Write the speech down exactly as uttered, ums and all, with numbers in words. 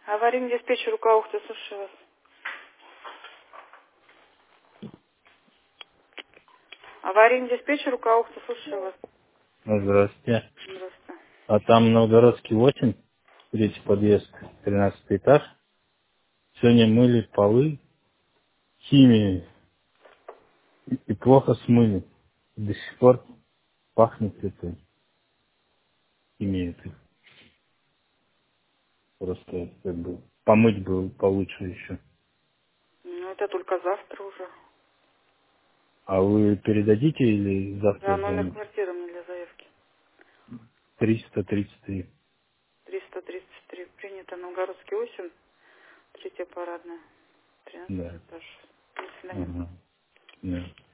Аварийный диспетчер Руковухта, слушаю вас. Аварийный диспетчер Руковухта, слушаю вас. Ну, здравствуйте. Здравствуйте. А там Новгородский восемь, третий подъезд, тринадцатый этаж. Сегодня мыли полы химией и, и плохо смыли. До сих пор пахнет этой химией. этой. Просто как бы помыть было получше еще. Ну, это только завтра уже. А вы передадите или Да, завтра номер звоните? квартиры мне для заявки. триста тридцать три. триста тридцать три. Принято. Новгородский восемь. Третья парадная. тринадцатый Да. этаж. До свидания. Ага. Да.